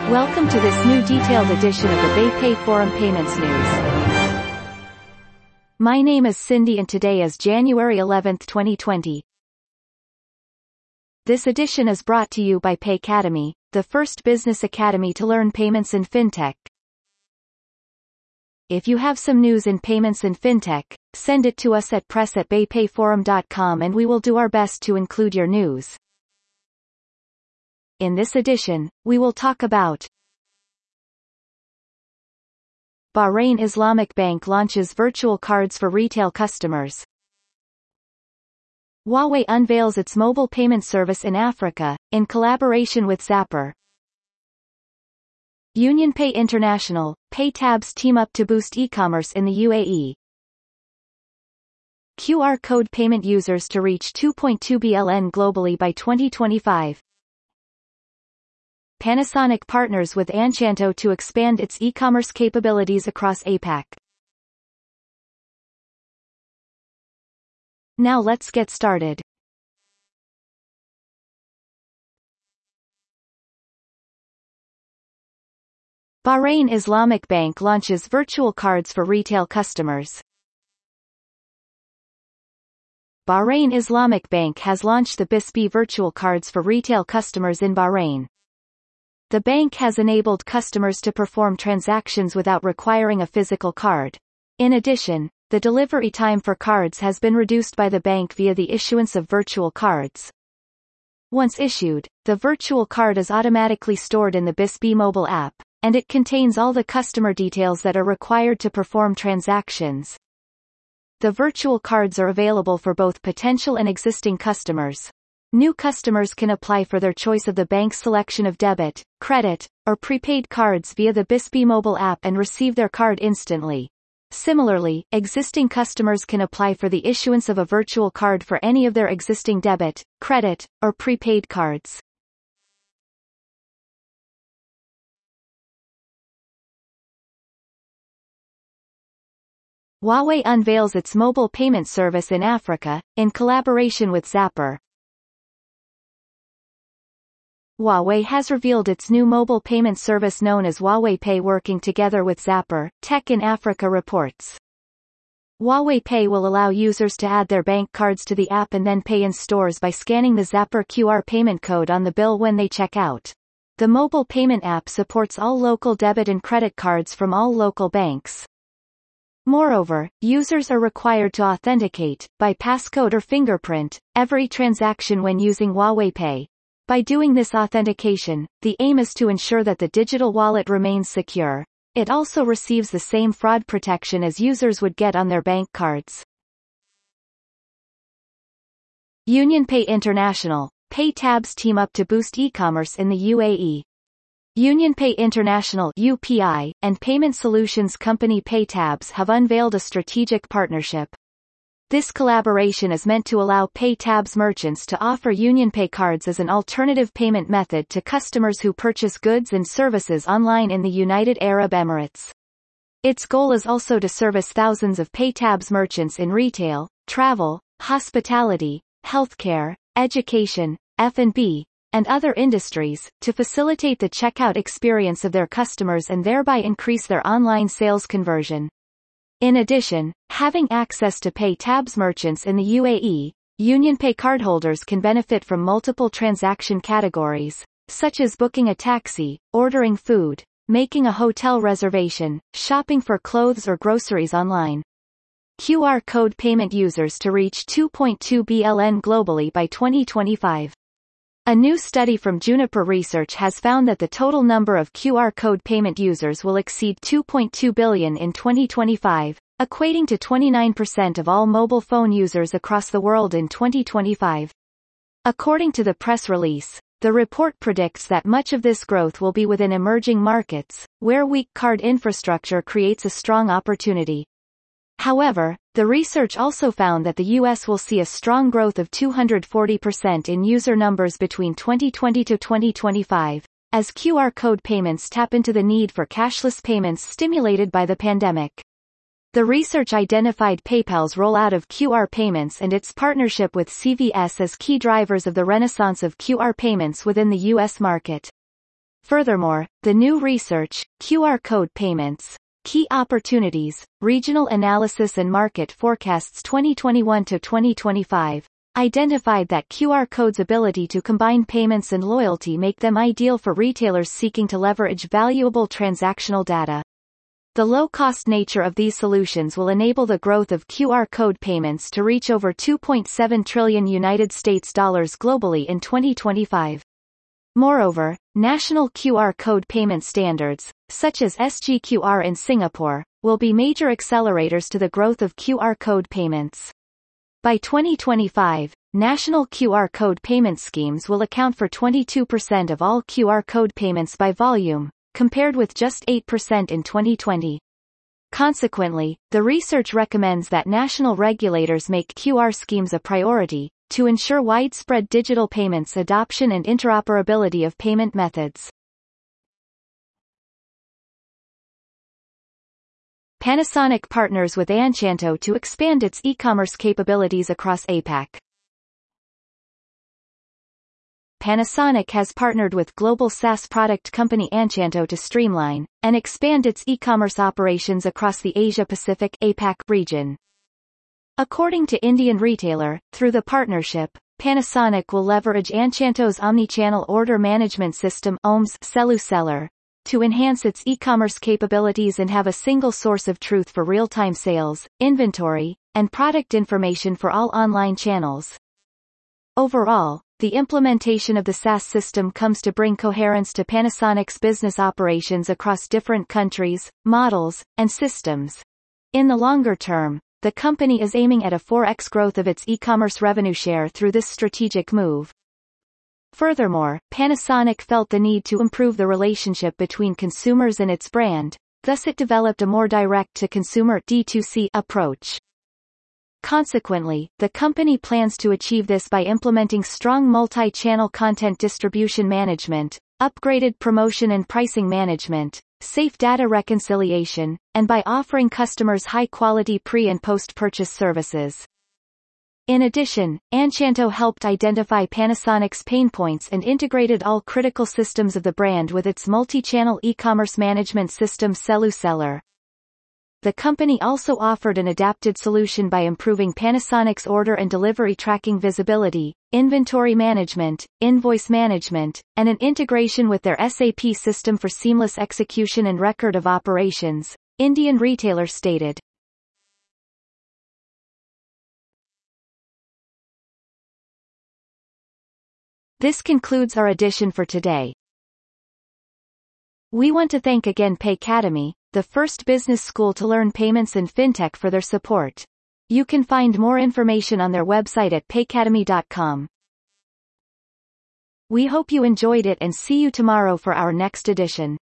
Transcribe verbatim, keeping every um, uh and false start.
Welcome to this new detailed edition of the BayPay Forum Payments News. My name is Cindy and today is January eleventh twenty twenty. This edition is brought to you by Paycademy, the first business academy to learn payments in fintech. If you have some news in payments and fintech, send it to us at press at baypayforum dot com and we will do our best to include your news. In this edition, we will talk about Bahrain Islamic Bank launches virtual cards for retail customers. Huawei unveils its mobile payment service in Africa, in collaboration with Zapper. UnionPay International, PayTabs team up to boost e-commerce in the U A E. Q R code payment users to reach two point two billion globally by twenty twenty-five. Panasonic partners with Anchanto to expand its e-commerce capabilities across APAC. Now let's get started. Bahrain Islamic Bank launches virtual cards for retail customers. Bahrain Islamic Bank has launched the B I S B virtual cards for retail customers in Bahrain. The bank has enabled customers to perform transactions without requiring a physical card. In addition, the delivery time for cards has been reduced by the bank via the issuance of virtual cards. Once issued, the virtual card is automatically stored in the B I S B mobile app, and it contains all the customer details that are required to perform transactions. The virtual cards are available for both potential and existing customers. New customers can apply for their choice of the bank's selection of debit, credit, or prepaid cards via the B I S B mobile app and receive their card instantly. Similarly, existing customers can apply for the issuance of a virtual card for any of their existing debit, credit, or prepaid cards. Huawei unveils its mobile payment service in Africa, in collaboration with Zapper. Huawei has revealed its new mobile payment service known as Huawei Pay working together with Zapper, Tech in Africa reports. Huawei Pay will allow users to add their bank cards to the app and then pay in stores by scanning the Zapper Q R payment code on the bill when they check out. The mobile payment app supports all local debit and credit cards from all local banks. Moreover, users are required to authenticate, by passcode or fingerprint, every transaction when using Huawei Pay. By doing this authentication, the aim is to ensure that the digital wallet remains secure. It also receives the same fraud protection as users would get on their bank cards. UnionPay International, PayTabs team up to boost e-commerce in the U A E. UnionPay International (U P I) and payment solutions company PayTabs have unveiled a strategic partnership. This collaboration is meant to allow PayTabs merchants to offer UnionPay cards as an alternative payment method to customers who purchase goods and services online in the United Arab Emirates. Its goal is also to service thousands of PayTabs merchants in retail, travel, hospitality, healthcare, education, F and B, and other industries, to facilitate the checkout experience of their customers and thereby increase their online sales conversion. In addition, having access to PayTabs merchants in the U A E, UnionPay cardholders can benefit from multiple transaction categories, such as booking a taxi, ordering food, making a hotel reservation, shopping for clothes or groceries online. Q R code payment users to reach two point two billion globally by twenty twenty-five. A new study from Juniper Research has found that the total number of Q R code payment users will exceed two point two billion in twenty twenty-five, equating to twenty-nine percent of all mobile phone users across the world in twenty twenty-five. According to the press release, the report predicts that much of this growth will be within emerging markets, where weak card infrastructure creates a strong opportunity. However, the research also found that the U S will see a strong growth of two hundred forty percent in user numbers between twenty twenty to twenty twenty-five, as Q R code payments tap into the need for cashless payments stimulated by the pandemic. The research identified PayPal's rollout of Q R payments and its partnership with C V S as key drivers of the renaissance of Q R payments within the U S market. Furthermore, the new research, Q R code payments, key opportunities, regional analysis and market forecasts twenty twenty-one to twenty twenty-five, identified that Q R codes' ability to combine payments and loyalty make them ideal for retailers seeking to leverage valuable transactional data. The low-cost nature of these solutions will enable the growth of Q R code payments to reach over two point seven trillion United States dollars globally in twenty twenty-five. Moreover, national Q R code payment standards, such as S G Q R in Singapore, will be major accelerators to the growth of Q R code payments. By twenty twenty-five, national Q R code payment schemes will account for twenty-two percent of all Q R code payments by volume, compared with just eight percent in twenty twenty. Consequently, the research recommends that national regulators make Q R schemes a priority, to ensure widespread digital payments adoption and interoperability of payment methods. Panasonic partners with Anchanto to expand its e-commerce capabilities across APAC. Panasonic has partnered with global SaaS product company Anchanto to streamline and expand its e-commerce operations across the Asia-Pacific (A PAC) region. According to Indian Retailer, through the partnership, Panasonic will leverage Anchanto's omnichannel order management system (O M S) SelluSeller to enhance its e-commerce capabilities and have a single source of truth for real-time sales, inventory, and product information for all online channels. Overall, the implementation of the SaaS system comes to bring coherence to Panasonic's business operations across different countries, models, and systems. In the longer term, the company is aiming at a four x growth of its e-commerce revenue share through this strategic move. Furthermore, Panasonic felt the need to improve the relationship between consumers and its brand, thus it developed a more direct-to-consumer D two C approach. Consequently, the company plans to achieve this by implementing strong multi-channel content distribution management, upgraded promotion and pricing management, safe data reconciliation, and by offering customers high-quality pre- and post-purchase services. In addition, Anchanto helped identify Panasonic's pain points and integrated all critical systems of the brand with its multi-channel e-commerce management system SelluSeller. The company also offered an adapted solution by improving Panasonic's order and delivery tracking visibility, inventory management, invoice management, and an integration with their S A P system for seamless execution and record of operations, Indian Retailer stated. This concludes our edition for today. We want to thank again Paycademy, the first business school to learn payments and fintech, for their support. You can find more information on their website at paycademy dot com. We hope you enjoyed it and see you tomorrow for our next edition.